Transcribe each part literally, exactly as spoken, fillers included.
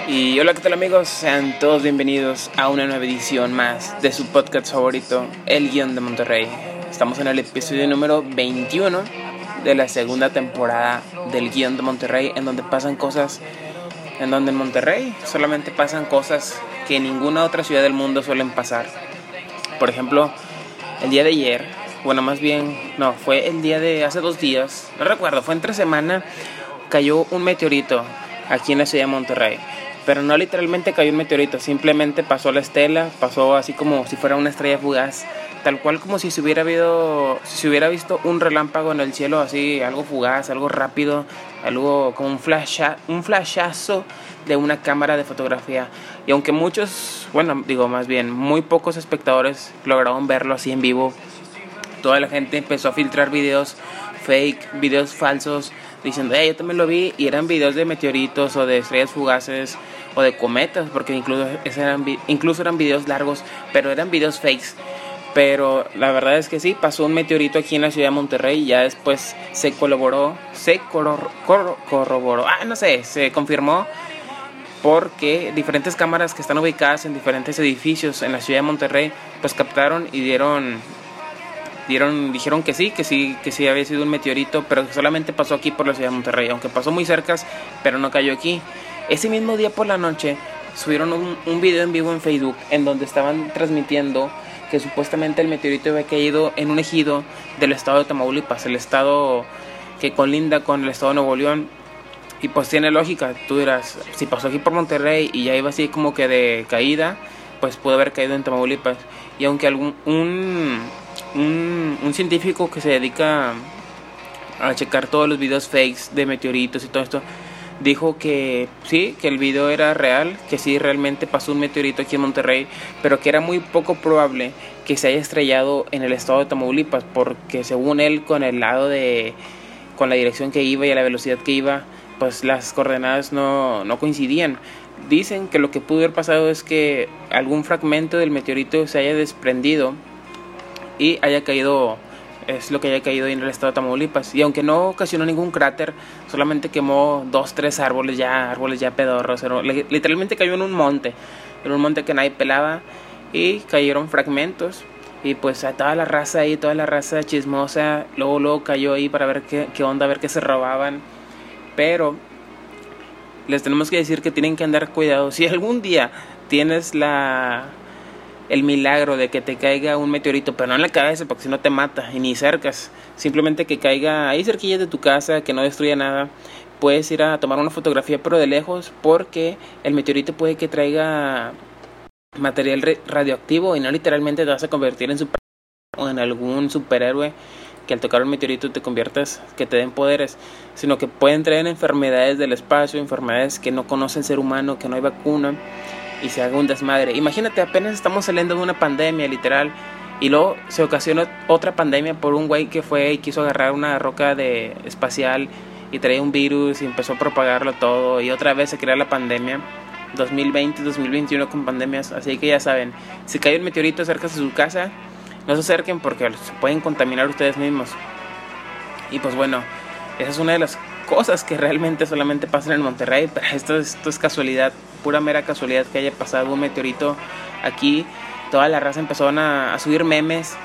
Y hola, ¿qué tal amigos? Sean todos bienvenidos a una nueva edición más de su podcast favorito, El Guión de Monterrey. Estamos en el episodio número veintiuno de la segunda temporada del Guión de Monterrey, en donde pasan cosas, en donde en Monterrey solamente pasan cosas que en ninguna otra ciudad del mundo suelen pasar. Por ejemplo, el día de ayer, bueno, más bien, no, fue el día de hace dos días, no recuerdo, fue entre semana, cayó un meteorito aquí en la ciudad de Monterrey. Pero no literalmente cayó un meteorito, simplemente pasó la estela, pasó así como si fuera una estrella fugaz, tal cual como si se hubiera habido, si se hubiera visto un relámpago en el cielo, así algo fugaz, algo rápido, algo como un flasha, un flashazo de una cámara de fotografía. Y aunque muchos, bueno, digo más bien, muy pocos espectadores lograron verlo así en vivo, toda la gente empezó a filtrar videos fake, videos falsos, diciendo, hey, yo también lo vi, y eran videos de meteoritos o de estrellas fugaces o de cometas, porque incluso eran, incluso eran videos largos, pero eran videos fakes. Pero la verdad es que sí, pasó un meteorito aquí en la ciudad de Monterrey y ya después se colaboró, se corro, corro, corroboró, ah, no sé, se confirmó porque diferentes cámaras que están ubicadas en diferentes edificios en la ciudad de Monterrey, pues captaron y dieron... Dieron, dijeron que sí, que sí, que sí había sido un meteorito, pero que solamente pasó aquí por la ciudad de Monterrey, aunque pasó muy cerca, pero no cayó aquí. Ese mismo día por la noche subieron un, un video en vivo en Facebook en donde estaban transmitiendo que supuestamente el meteorito había caído en un ejido del estado de Tamaulipas, el estado que colinda con el estado de Nuevo León. Y pues tiene lógica, tú dirás, si pasó aquí por Monterrey y ya iba así como que de caída, pues pudo haber caído en Tamaulipas. Y aunque algún un, un, un científico que se dedica a checar todos los videos fakes de meteoritos y todo esto, dijo que sí, que el video era real, que sí realmente pasó un meteorito aquí en Monterrey, pero que era muy poco probable que se haya estrellado en el estado de Tamaulipas, porque según él, con el lado de, con la dirección que iba y a la velocidad que iba, pues las coordenadas no, no coincidían. Dicen que lo que pudo haber pasado es que algún fragmento del meteorito se haya desprendido y haya caído, es lo que haya caído en el estado de Tamaulipas. Y aunque no ocasionó ningún cráter, solamente quemó dos, tres árboles ya, árboles ya pedorros. Literalmente cayó en un monte, en un monte que nadie pelaba, y cayeron fragmentos. Y pues a toda la raza ahí, toda la raza chismosa, luego, luego cayó ahí para ver qué, qué onda, a ver qué se robaban. Pero les tenemos que decir que tienen que andar cuidado. Si algún día tienes la el milagro de que te caiga un meteorito, pero no en la cabeza, porque si no te mata y ni cercas, simplemente que caiga ahí cerquilla de tu casa, que no destruya nada, puedes ir a tomar una fotografía pero de lejos, porque el meteorito puede que traiga material radioactivo y no literalmente te vas a convertir en super o en algún superhéroe que al tocar un meteorito te conviertas, que te den poderes, sino que pueden traer enfermedades del espacio, enfermedades que no conoce el ser humano, que no hay vacuna, y se haga un desmadre. Imagínate, apenas estamos saliendo de una pandemia, literal, y luego se ocasionó otra pandemia por un güey que fue y quiso agarrar una roca de espacial y traía un virus y empezó a propagarlo todo, y otra vez se crea la pandemia, dos mil veinte, dos mil veintiuno con pandemias. Así que ya saben, si cae un meteorito cerca de su casa, no se acerquen porque se pueden contaminar ustedes mismos. Y pues bueno, esa es una de las cosas que realmente solamente pasan en Monterrey, pero esto es, esto es casualidad, pura mera casualidad que haya pasado un meteorito aquí. Toda la raza empezó a, a subir memes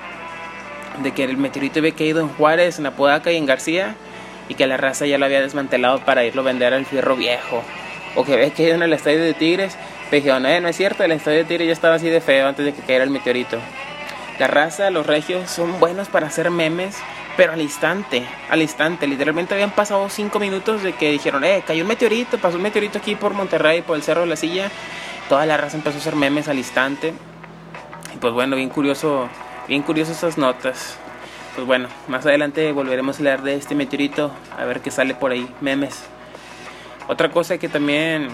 de que el meteorito había caído en Juárez, en Apodaca y en García, y que la raza ya lo había desmantelado para irlo a vender al Fierro Viejo, o que había caído en el estadio de Tigres. Pero dijeron, eh, no es cierto, el estadio de Tigres ya estaba así de feo antes de que cayera el meteorito. La raza, los regios son buenos para hacer memes, pero al instante, al instante, literalmente habían pasado cinco minutos de que dijeron, eh, cayó un meteorito, pasó un meteorito aquí por Monterrey, por el Cerro de la Silla. Toda la raza empezó a hacer memes al instante. Y pues bueno, bien curioso, bien curioso esas notas. Pues bueno, más adelante volveremos a hablar de este meteorito, a ver qué sale por ahí, memes. Otra cosa que también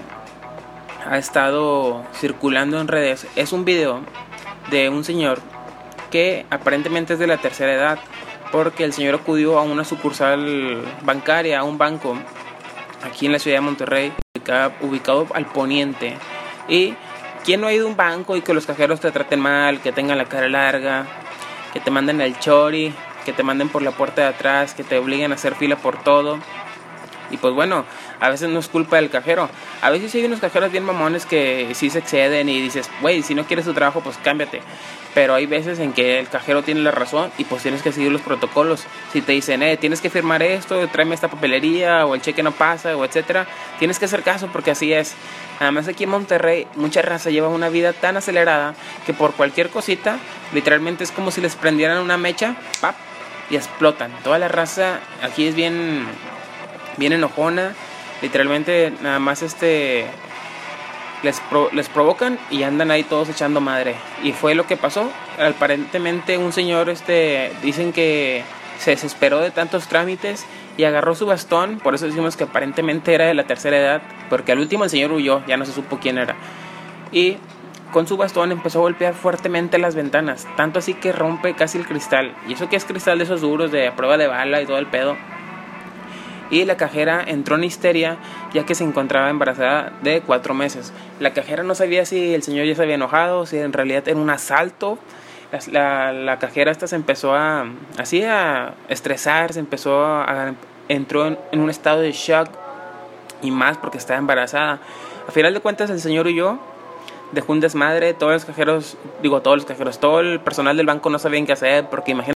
ha estado circulando en redes es un video de un señor que aparentemente es de la tercera edad, porque el señor acudió a una sucursal bancaria, a un banco aquí en la ciudad de Monterrey, ubicado, ubicado al poniente. Y ¿quién no ha ido a un banco y que los cajeros te traten mal, que tengan la cara larga, que te manden al chori, que te manden por la puerta de atrás, que te obliguen a hacer fila por todo? Y pues bueno, A veces no es culpa del cajero. A veces hay unos cajeros bien mamones que sí se exceden y dices, güey, si no quieres tu trabajo, pues cámbiate. Pero hay veces en que el cajero tiene la razón y pues tienes que seguir los protocolos. Si te dicen, eh, tienes que firmar esto, tráeme esta papelería, o el cheque no pasa, o etcétera, tienes que hacer caso porque así es. Además aquí en Monterrey mucha raza lleva una vida tan acelerada que por cualquier cosita, literalmente es como si les prendieran una mecha, ¡pap!, y explotan. Toda la raza aquí es bien, bien enojona. Literalmente nada más este les, pro, les provocan y andan ahí todos echando madre. Y fue lo que pasó. Aparentemente un señor, este dicen que se desesperó de tantos trámites y agarró su bastón. Por eso decimos que aparentemente era de la tercera edad, porque al último el señor huyó, ya no se supo quién era. Y con su bastón empezó a golpear fuertemente las ventanas, tanto así que rompe casi el cristal. Y eso que es cristal de esos duros, de prueba de bala y todo el pedo. Y la cajera entró en histeria ya que se encontraba embarazada de cuatro meses. La cajera no sabía si el señor ya se había enojado, si en realidad era un asalto. La, la, la cajera esta se empezó a así a estresar, se empezó a, entró en, en un estado de shock y más porque estaba embarazada. A final de cuentas el señor huyó, dejó un desmadre. Todos los cajeros, digo todos los cajeros, todo el personal del banco no sabían qué hacer porque imagínate.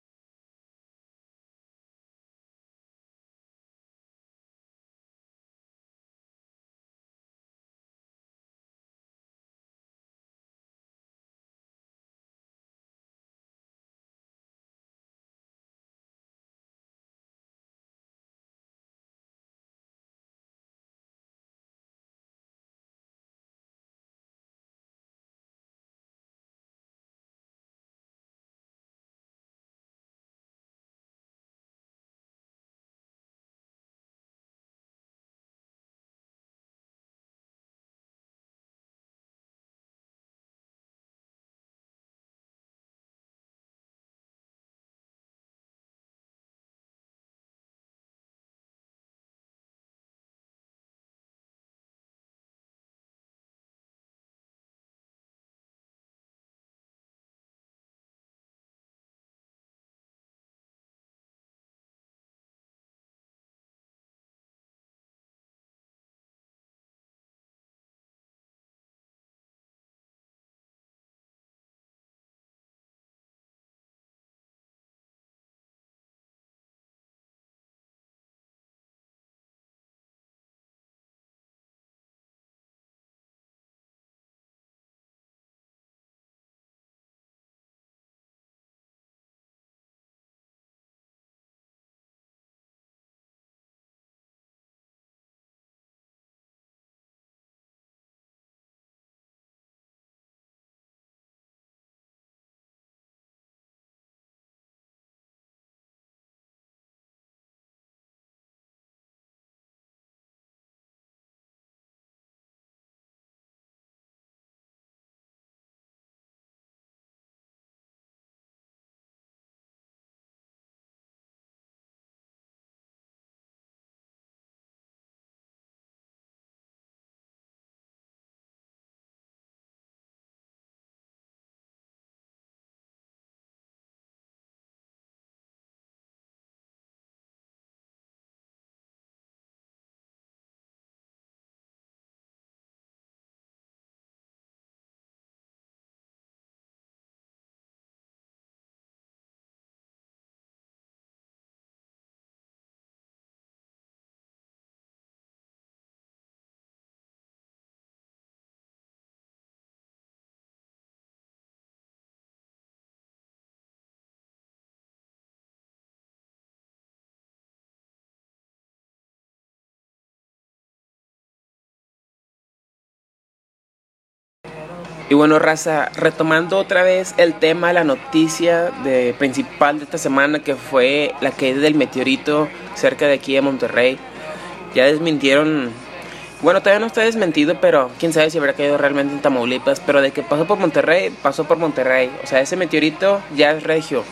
Y bueno, raza, retomando otra vez el tema, la noticia de, principal de esta semana, que fue la caída del meteorito cerca de aquí de Monterrey. Ya desmintieron, bueno, todavía no está desmentido, pero quién sabe si habrá caído realmente en Tamaulipas. Pero de que pasó por Monterrey, pasó por Monterrey. O sea, ese meteorito ya es regio.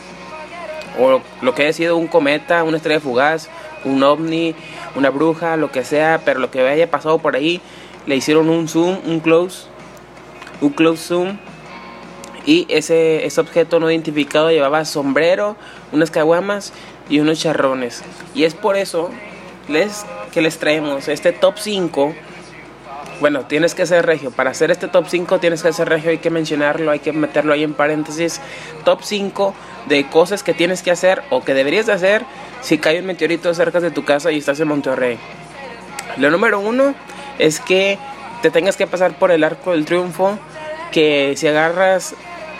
O lo que haya sido un cometa, una estrella fugaz, un ovni, una bruja, lo que sea. Pero lo que haya pasado por ahí, le hicieron un zoom, un close un close zoom, y ese, ese objeto no identificado llevaba sombrero, unas caguamas y unos charrones. Y es por eso les, que les traemos este top cinco. Bueno, tienes que ser regio. Para hacer este top cinco tienes que ser regio. Hay que mencionarlo, hay que meterlo ahí en paréntesis. Top cinco de cosas que tienes que hacer o que deberías de hacer si cae un meteorito cerca de tu casa y estás en Monterrey. Lo número uno es que te tengas que pasar por el Arco del Triunfo. Que si agarras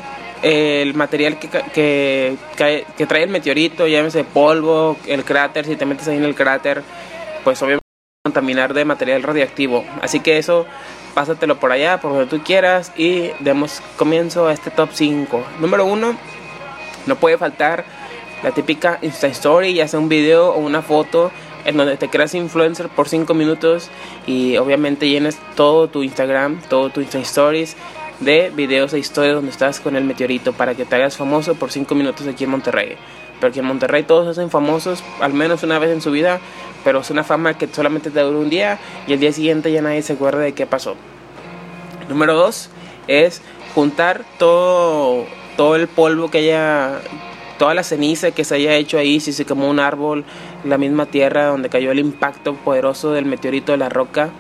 el material que, que, que, que trae el meteorito, llámese polvo, el cráter, si te metes ahí en el cráter, pues obviamente contaminar de material radiactivo. Así que eso, pásatelo por allá, por donde tú quieras, y demos comienzo a este top cinco. Número uno, no puede faltar la típica Insta Story, ya sea un video o una foto en donde te creas influencer por cinco minutos y obviamente llenes todo tu Instagram, todo tu Insta Stories de videos e historias donde estás con el meteorito para que te hagas famoso por cinco minutos aquí en Monterrey. Porque en Monterrey todos se hacen famosos al menos una vez en su vida, pero es una fama que solamente te dura un día y el día siguiente ya nadie se acuerda de qué pasó. Número dos es juntar todo, todo el polvo que haya, toda la ceniza que se haya hecho ahí, si se quemó un árbol, la misma tierra donde cayó el impacto poderoso del meteorito de la roca.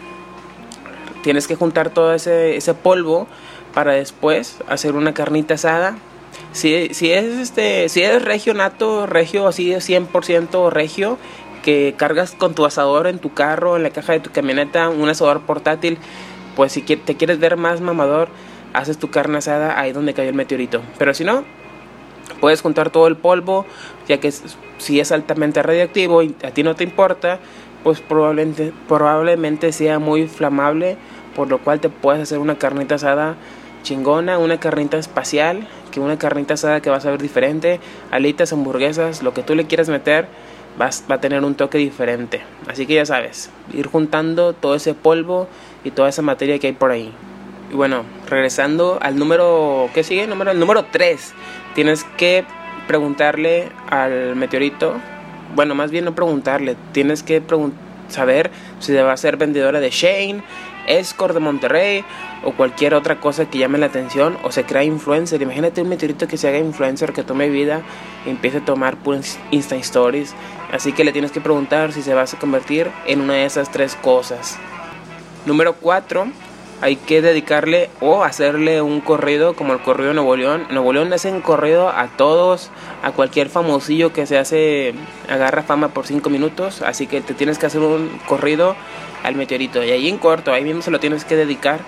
Tienes que juntar todo ese, ese polvo para después hacer una carnita asada. Si, si es este, si eres regio nato, regio así de cien por ciento regio, que cargas con tu asador en tu carro, en la caja de tu camioneta, un asador portátil, pues si te quieres ver más mamador, haces tu carne asada ahí donde cayó el meteorito. Pero si no, puedes juntar todo el polvo, ya que si es altamente radioactivo y a ti no te importa, pues probablemente, probablemente sea muy flamable, por lo cual te puedes hacer una carnita asada chingona, una carnita espacial, que una carnita asada que va a saber diferente, alitas, hamburguesas, lo que tú le quieras meter, vas, va a tener un toque diferente. Así que ya sabes, ir juntando todo ese polvo y toda esa materia que hay por ahí. Y bueno, regresando al número, ¿qué sigue? Número, el número tres, tienes que preguntarle al meteorito, bueno, más bien no preguntarle, tienes que pregun- saber si va a ser vendedora de Shane, Escort de Monterrey o cualquier otra cosa que llame la atención o se crea influencer. Imagínate un meteorito que se haga influencer, que tome vida y empiece a tomar puras Insta Stories. Así que le tienes que preguntar si se va a convertir en una de esas tres cosas. Número cuatro, hay que dedicarle o hacerle un corrido como el corrido de Nuevo León. En Nuevo León le hacen corrido a todos, a cualquier famosillo que se hace, agarra fama por cinco minutos. Así que te tienes que hacer un corrido al meteorito. Y ahí en corto, ahí mismo se lo tienes que dedicar.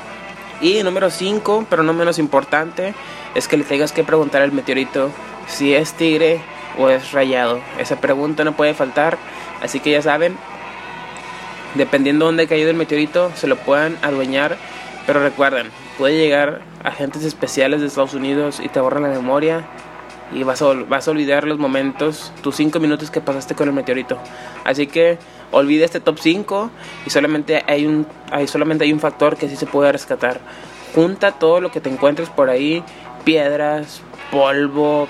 Y número cinco, pero no menos importante, es que le tengas que preguntar al meteorito si es tigre o es rayado. Esa pregunta no puede faltar. Así que ya saben, dependiendo de dónde ha caído el meteorito, se lo puedan adueñar. Pero recuerden, puede llegar agentes especiales de Estados Unidos y te borran la memoria y vas a, vas a olvidar los momentos, tus cinco minutos que pasaste con el meteorito. Así que olvida este top cinco y solamente hay un, hay, solamente hay un factor que sí se puede rescatar. Junta todo lo que te encuentres por ahí, piedras, polvo,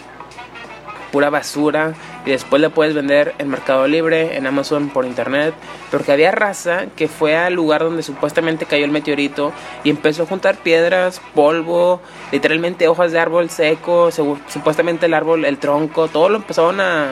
pura basura, y después la puedes vender en Mercado Libre, en Amazon, por internet. Porque había raza que fue al lugar donde supuestamente cayó el meteorito y empezó a juntar piedras, polvo, literalmente hojas de árbol seco, supuestamente el árbol, el tronco, todo lo empezaron a,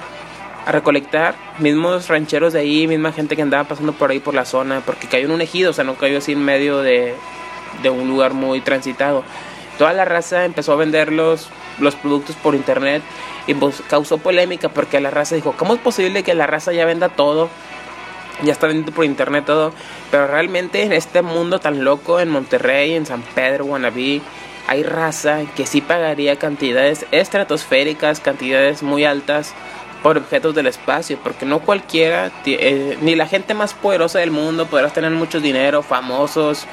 a recolectar, mismos rancheros de ahí, misma gente que andaba pasando por ahí por la zona, porque cayó en un ejido, o sea, no cayó así en medio de, de un lugar muy transitado. Toda la raza empezó a vender los, los productos por internet y pues causó polémica porque la raza dijo, ¿cómo es posible que la raza ya venda todo? Ya está vendiendo por internet todo. Pero realmente en este mundo tan loco, en Monterrey, en San Pedro, Guanabí, hay raza que sí pagaría cantidades estratosféricas, cantidades muy altas por objetos del espacio, porque no cualquiera, eh, ni la gente más poderosa del mundo, podrás tener mucho dinero, famosos,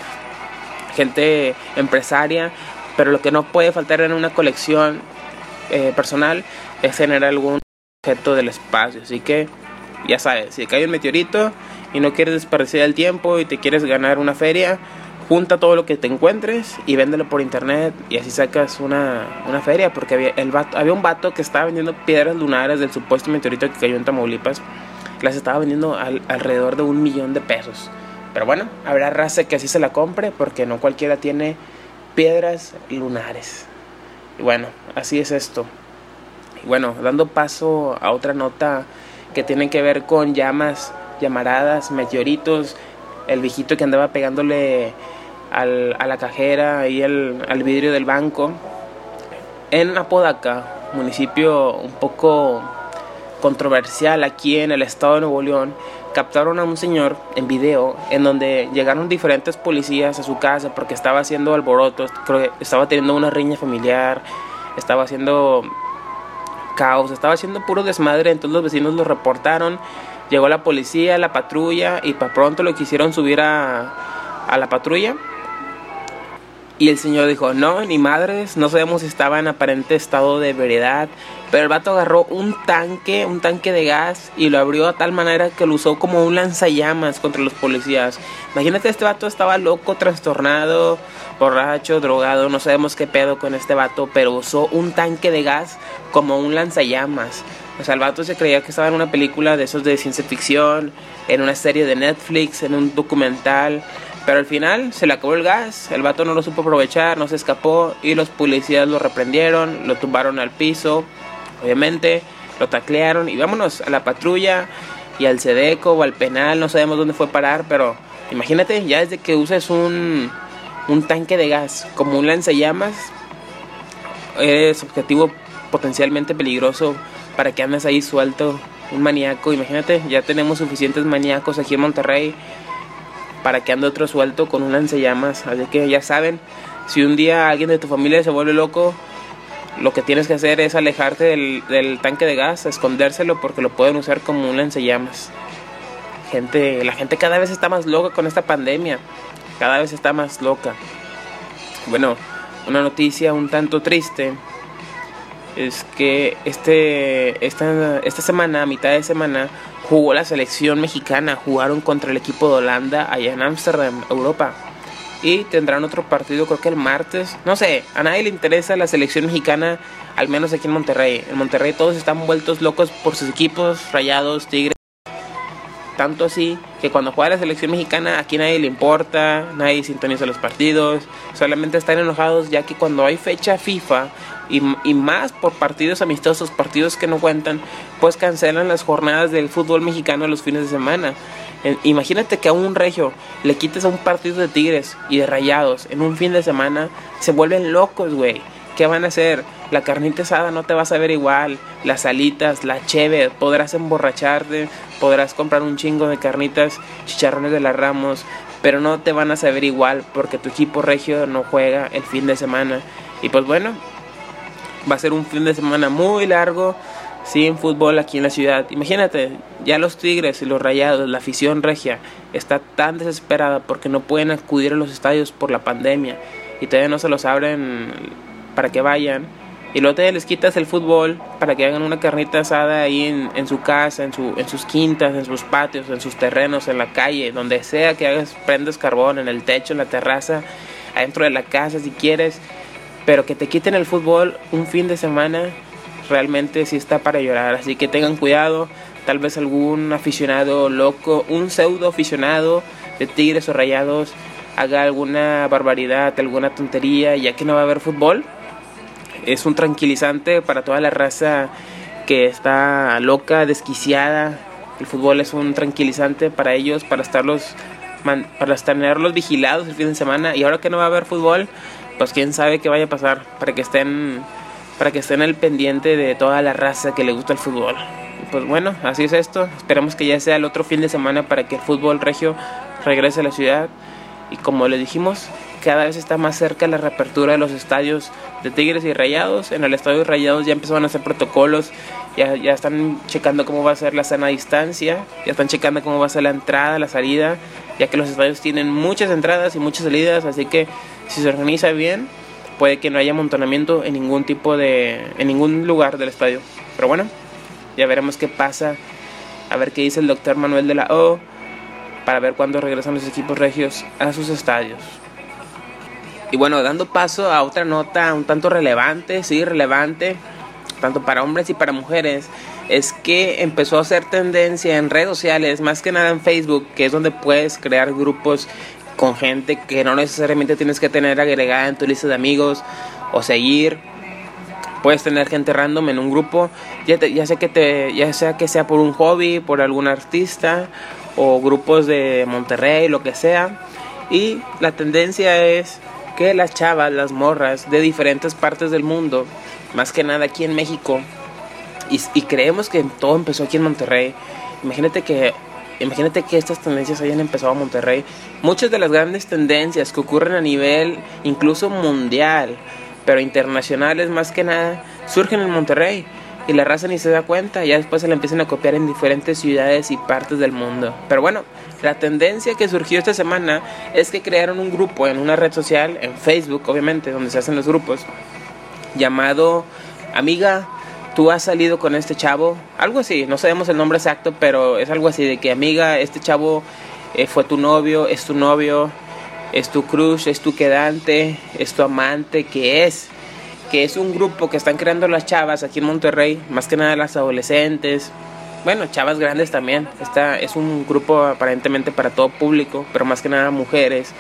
gente empresaria, pero lo que no puede faltar en una colección eh, personal es tener algún objeto del espacio. Así que ya sabes, si cae un meteorito y no quieres desperdiciar el tiempo y te quieres ganar una feria, junta todo lo que te encuentres y véndelo por internet y así sacas una, una feria. Porque había, el vato, había un vato que estaba vendiendo piedras lunares del supuesto meteorito que cayó en Tamaulipas. Las estaba vendiendo al, alrededor de un millón de pesos. Pero bueno, habrá raza que así se la compre porque no cualquiera tiene piedras lunares. Y bueno, así es esto. Y bueno, dando paso a otra nota que tienen que ver con llamas, llamaradas, meteoritos, el viejito que andaba pegándole al, a la cajera y al, al vidrio del banco. En Apodaca, municipio un poco controversial aquí en el estado de Nuevo León, captaron a un señor en video en donde llegaron diferentes policías a su casa porque estaba haciendo alborotos, creo que estaba teniendo una riña familiar, estaba haciendo caos, estaba haciendo puro desmadre. Entonces los vecinos lo reportaron, llegó la policía, la patrulla, y para pronto lo quisieron subir a, a la patrulla. Y el señor dijo, no, ni madres, no sabemos si estaba en aparente estado de ebriedad. Pero el vato agarró un tanque, un tanque de gas y lo abrió a tal manera que lo usó como un lanzallamas contra los policías. Imagínate, este vato estaba loco, trastornado, borracho, drogado, no sabemos qué pedo con este vato, pero usó un tanque de gas como un lanzallamas. O sea, el vato se creía que estaba en una película de esos de ciencia ficción, en una serie de Netflix, en un documental. Pero al final se le acabó el gas, el vato no lo supo aprovechar, no se escapó y los policías lo reprendieron, lo tumbaron al piso, obviamente, lo taclearon y vámonos a la patrulla y al Sedeco o al penal, no sabemos dónde fue a parar, pero imagínate, ya desde que uses un, un tanque de gas como un lanzallamas, eres objetivo potencialmente peligroso para que andes ahí suelto, un maníaco. Imagínate, ya tenemos suficientes maníacos aquí en Monterrey para que ande otro suelto con un lanzallamas. Así que ya saben, si un día alguien de tu familia se vuelve loco, lo que tienes que hacer es alejarte del, del tanque de gas, escondérselo, porque lo pueden usar como un lanzallamas. Gente, la gente cada vez está más loca con esta pandemia, cada vez está más loca. Bueno, una noticia un tanto triste es que este esta, esta semana, a mitad de semana, jugó la selección mexicana, jugaron contra el equipo de Holanda allá en Ámsterdam, Europa. Y tendrán otro partido, creo que el martes. No sé, a nadie le interesa la selección mexicana, al menos aquí en Monterrey. En Monterrey todos están vueltos locos por sus equipos, Rayados, Tigres. Tanto así que cuando juega la selección mexicana, aquí nadie le importa, nadie sintoniza los partidos. Solamente están enojados ya que cuando hay fecha FIFA, y, y más por partidos amistosos, partidos que no cuentan, pues cancelan las jornadas del fútbol mexicano los fines de semana. Eh, imagínate que a un regio le quites a un partido de Tigres y de Rayados en un fin de semana, se vuelven locos, güey. ¿Qué van a hacer? La carnita asada no te va a saber igual, las alitas, la cheve, podrás emborracharte, podrás comprar un chingo de carnitas, chicharrones de la Ramos, pero no te van a saber igual porque tu equipo regio no juega el fin de semana. Y pues bueno, va a ser un fin de semana muy largo sin fútbol aquí en la ciudad. Imagínate, ya los Tigres y los Rayados, la afición regia, está tan desesperada porque no pueden acudir a los estadios por la pandemia y todavía no se los abren para que vayan. Y luego te les quitas el fútbol para que hagan una carnita asada ahí en, en su casa, en, su, en sus quintas, en sus patios, en sus terrenos, en la calle, donde sea que hagas, prendas carbón, en el techo, en la terraza, adentro de la casa si quieres. Pero que te quiten el fútbol un fin de semana, realmente sí está para llorar. Así que tengan cuidado, tal vez algún aficionado loco, un pseudo aficionado de Tigres o Rayados, haga alguna barbaridad, alguna tontería, ya que no va a haber fútbol. Es un tranquilizante para toda la raza que está loca, desquiciada. El fútbol es un tranquilizante para ellos, para estarlos, para tenerlos vigilados el fin de semana. Y ahora que no va a haber fútbol, pues quién sabe qué vaya a pasar, para que estén, para que estén al pendiente de toda la raza que le gusta el fútbol. Pues bueno, así es esto. Esperamos que ya sea el otro fin de semana para que el fútbol regio regrese a la ciudad. Y como les dijimos, cada vez está más cerca la reapertura de los estadios de Tigres y Rayados. En el estadio de Rayados ya empezaron a hacer protocolos, ya, ya están checando cómo va a ser la sana distancia, ya están checando cómo va a ser la entrada, la salida, ya que los estadios tienen muchas entradas y muchas salidas, así que si se organiza bien, puede que no haya amontonamiento en ningún tipo de, en ningún lugar del estadio. Pero bueno, ya veremos qué pasa, a ver qué dice el doctor Manuel de la O, para ver cuándo regresan los equipos regios a sus estadios. Y bueno, dando paso a otra nota un tanto relevante, sí, relevante, tanto para hombres y para mujeres, es que empezó a hacer tendencia en redes sociales, más que nada en Facebook, que es donde puedes crear grupos con gente que no necesariamente tienes que tener agregada en tu lista de amigos o seguir, Puedes tener gente random en un grupo, ya, te, ya, sea que te, ya sea que sea por un hobby, por algún artista o grupos de Monterrey, lo que sea. Y la tendencia es que las chavas, las morras de diferentes partes del mundo, más que nada aquí en México, y, y creemos que todo empezó aquí en Monterrey. Imagínate que, imagínate que estas tendencias hayan empezado en Monterrey. Muchas de las grandes tendencias que ocurren a nivel incluso mundial, pero internacionales más que nada, surgen en Monterrey. Y la raza ni se da cuenta, ya después se la empiezan a copiar en diferentes ciudades y partes del mundo. Pero bueno, la tendencia que surgió esta semana es que crearon un grupo en una red social, en Facebook obviamente, donde se hacen los grupos, llamado Amiga, ¿tú has salido con este chavo? Algo así, no sabemos el nombre exacto, pero es algo así de que amiga, este chavo eh, fue tu novio, es tu novio, es tu crush, es tu quedante, es tu amante, ¿qué es? Que es un grupo que están creando las chavas aquí en Monterrey, más que nada las adolescentes, bueno, chavas grandes también. Esta es un grupo aparentemente para todo público, pero más que nada mujeres,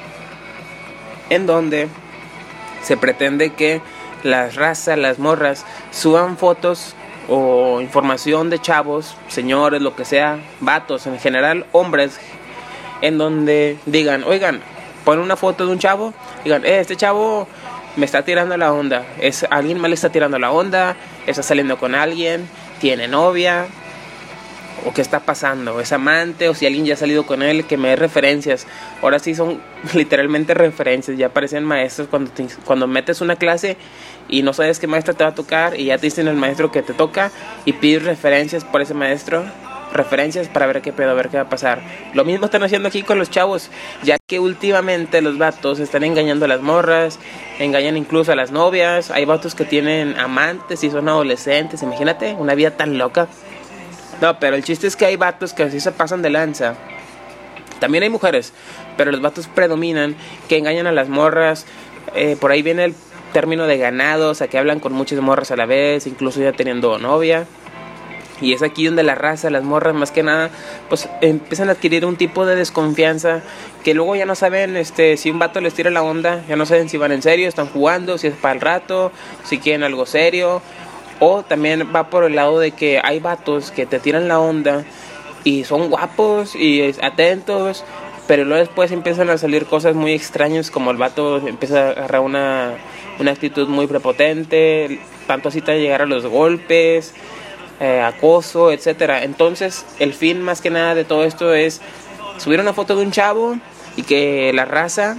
en donde se pretende que las razas, las morras, suban fotos o información de chavos, señores, lo que sea, vatos, en general hombres, en donde digan, oigan, ponen una foto de un chavo, digan, eh, este chavo me está tirando la onda, es alguien más le está tirando la onda, está saliendo con alguien, tiene novia, o qué está pasando, es amante, o si alguien ya ha salido con él, que me dé referencias. Ahora sí son literalmente referencias, ya parecen maestros cuando, te, cuando metes una clase y no sabes qué maestra te va a tocar y ya te dicen el maestro que te toca y pides referencias por ese maestro, referencias para ver qué pedo, a ver qué va a pasar. Lo mismo están haciendo aquí con los chavos, ya que últimamente los vatos están engañando a las morras, engañan incluso a las novias. Hay vatos que tienen amantes y son adolescentes, imagínate, una vida tan loca. No, pero el chiste es que hay vatos que así se pasan de lanza. También hay mujeres, pero los vatos predominan, que engañan a las morras. Eh, por ahí viene el término de ganado, o sea, que hablan con muchas morras a la vez, incluso ya teniendo novia. Y es aquí donde la raza, las morras más que nada, pues empiezan a adquirir un tipo de desconfianza, que luego ya no saben este, si un vato les tira la onda, ya no saben si van en serio, están jugando, si es para el rato, si quieren algo serio. O también va por el lado de que hay vatos que te tiran la onda y son guapos y atentos, pero luego después empiezan a salir cosas muy extrañas, como el vato empieza a agarrar una, una actitud muy prepotente, tanto así te llegar a los golpes, eh, acoso, etcétera. Entonces el fin más que nada de todo esto es subir una foto de un chavo y que la raza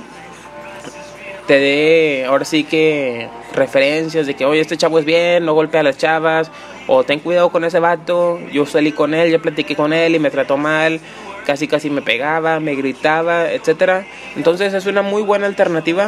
te dé ahora sí que referencias de que oye, este chavo es bien, no golpea a las chavas, o ten cuidado con ese vato, yo salí con él, yo platiqué con él y me trató mal, casi casi me pegaba, me gritaba, etcétera. Entonces es una muy buena alternativa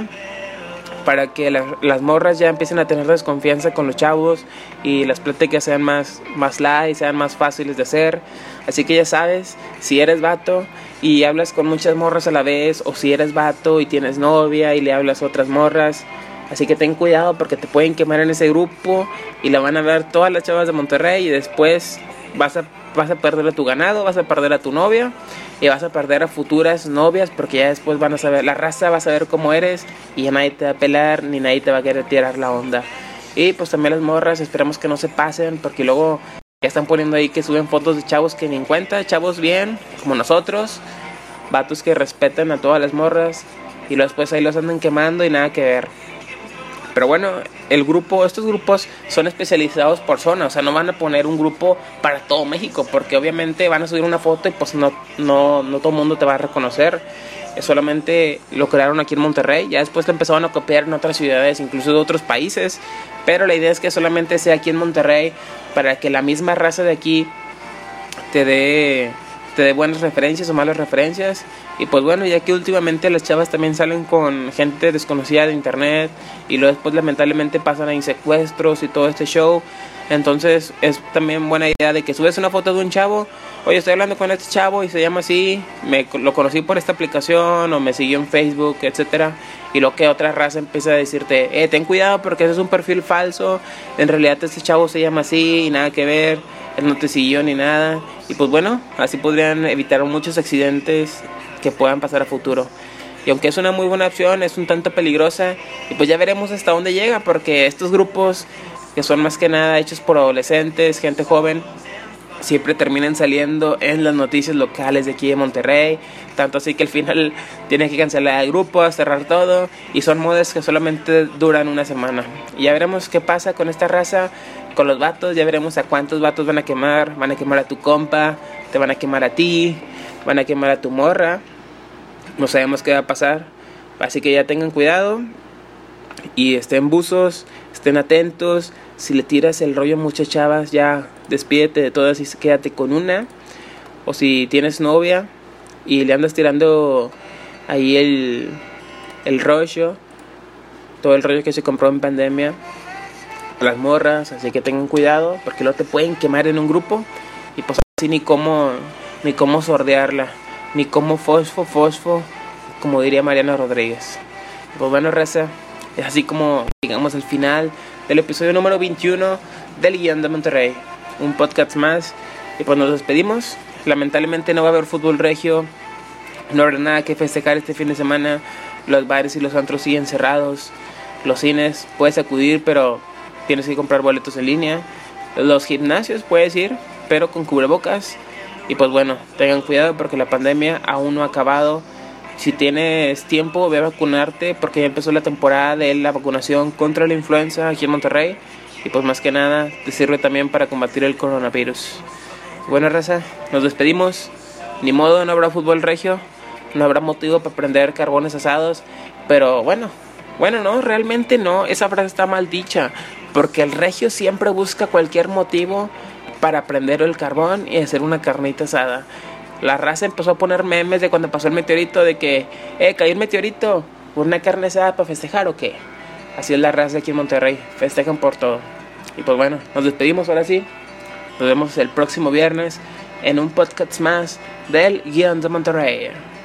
para que la, las morras ya empiecen a tener desconfianza con los chavos y las pláticas sean más, más light, sean más fáciles de hacer. Así que ya sabes, si eres vato y hablas con muchas morras a la vez, o si eres vato y tienes novia y le hablas a otras morras, así que ten cuidado porque te pueden quemar en ese grupo y la van a ver todas las chavas de Monterrey y después vas a, vas a perder a tu ganado, vas a perder a tu novia y vas a perder a futuras novias, porque ya después van a saber, la raza va a saber cómo eres y ya nadie te va a pelar ni nadie te va a querer tirar la onda. Y pues también las morras, esperemos que no se pasen, porque luego ya están poniendo ahí que suben fotos de chavos que ni en cuenta, chavos bien, como nosotros, vatos que respeten a todas las morras y luego después ahí los andan quemando y nada que ver. Pero bueno, el grupo, estos grupos son especializados por zona, o sea, no van a poner un grupo para todo México, porque obviamente van a subir una foto y pues no, no, no todo el mundo te va a reconocer. Solamente lo crearon aquí en Monterrey, ya después lo empezaron a copiar en otras ciudades, incluso de otros países, pero la idea es que solamente sea aquí en Monterrey, para que la misma raza de aquí te dé, te dé buenas referencias o malas referencias. Y pues bueno, ya que últimamente las chavas también salen con gente desconocida de internet y luego después lamentablemente pasan ahí secuestros y todo este show, entonces es también buena idea de que subes una foto de un chavo, oye, estoy hablando con este chavo y se llama así, me lo conocí por esta aplicación o me siguió en Facebook, etcétera, y lo que otra raza empieza a decirte, eh, ten cuidado porque ese es un perfil falso, en realidad este chavo se llama así y nada que ver, él no te siguió ni nada. Y pues bueno, así podrían evitar muchos accidentes que puedan pasar a futuro. Y aunque es una muy buena opción, es un tanto peligrosa y pues ya veremos hasta dónde llega, porque estos grupos que son más que nada hechos por adolescentes, gente joven, siempre terminan saliendo en las noticias locales de aquí de Monterrey, tanto así que al final tienen que cancelar el grupo, cerrar todo, y son modas que solamente duran una semana. Y ya veremos qué pasa con esta raza, con los vatos, ya veremos a cuántos vatos van a quemar. Van a quemar a tu compa, te van a quemar a ti, van a quemar a tu morra, no sabemos qué va a pasar, así que ya tengan cuidado y estén buzos, estén atentos. Si le tiras el rollo a muchas chavas, ya despídete de todas y quédate con una. O si tienes novia y le andas tirando ahí el, el rollo, todo el rollo que se compró en pandemia, las morras, así que tengan cuidado, porque luego te pueden quemar en un grupo y pues así ni cómo, ni cómo sordearla, ni cómo fosfo, fosfo, como diría Mariana Rodríguez. Pues bueno, raza, es así como llegamos al final del episodio número veintiuno del Guión de Monterrey, un podcast más, y pues nos despedimos. Lamentablemente no va a haber fútbol regio, no habrá nada que festejar este fin de semana, los bares y los antros siguen cerrados, los cines puedes acudir pero tienes que comprar boletos en línea, los gimnasios puedes ir pero con cubrebocas, y pues bueno, tengan cuidado porque la pandemia aún no ha acabado. Si tienes tiempo, ve a vacunarte porque ya empezó la temporada de la vacunación contra la influenza aquí en Monterrey. Y pues más que nada, te sirve también para combatir el coronavirus. Bueno, raza, nos despedimos. Ni modo, no habrá fútbol regio. No habrá motivo para prender carbones asados. Pero bueno, bueno, no, realmente no. Esa frase está mal dicha. Porque el regio siempre busca cualquier motivo para prender el carbón y hacer una carnita asada. La raza empezó a poner memes de cuando pasó el meteorito, de que, eh, cayó un meteorito, una carne asada para festejar o qué. Así es la raza aquí en Monterrey, festejan por todo. Y pues bueno, nos despedimos ahora sí. Nos vemos el próximo viernes en un podcast más del Guión de Monterrey.